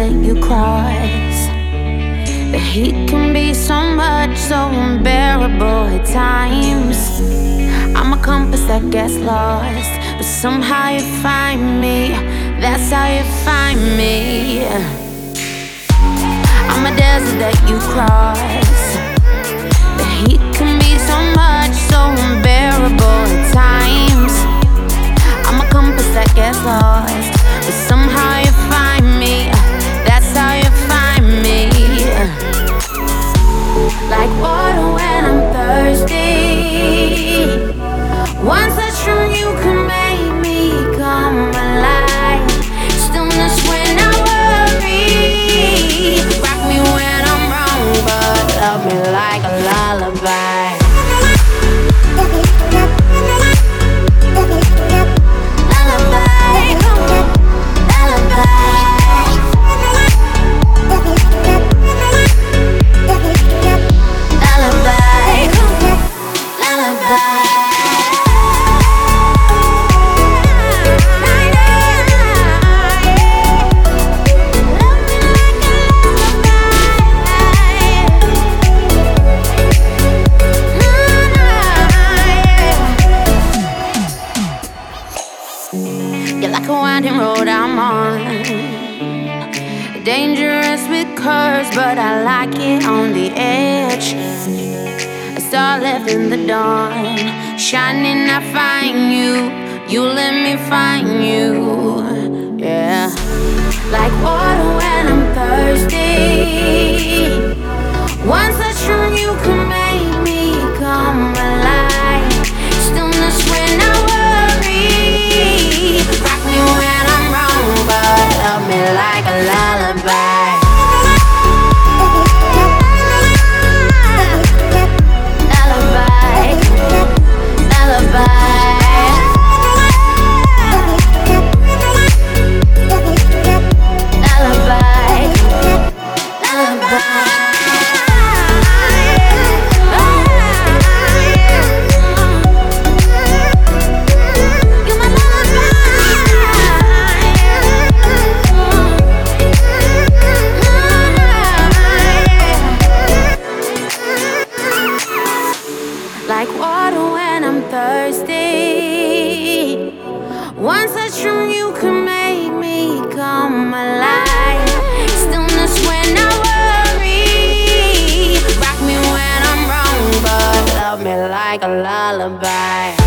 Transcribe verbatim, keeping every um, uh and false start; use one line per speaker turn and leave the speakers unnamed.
that you cross. The heat can be so much, so unbearable at times. I'm a compass that gets lost, but somehow you find me. That's how you find me. I'm a desert that you cross. The heat can be so much, so unbearable at times. I'm a compass that gets lost, but somehow you find me. That's how you find me. Like water when I'm thirsty. One touch from you can make me come alive. Stillness when I worry. Rock me when I'm wrong, but love me like a lullaby. You're like a winding road I'm on. Dangerous with curves, but I like it on the edge. A star left in the dawn, shining I find you. You let me find you, yeah. Like water when I'm thirsty. One touch from you can make me come alive. Stillness when I worry. Rock me when I'm wrong, but love me like a lullaby. Lullaby, lullaby. Lullaby, lullaby. Like water when I'm thirsty. One touch from you can make me come alive. Stillness when I worry. Rock me when I'm wrong, but love me like a lullaby.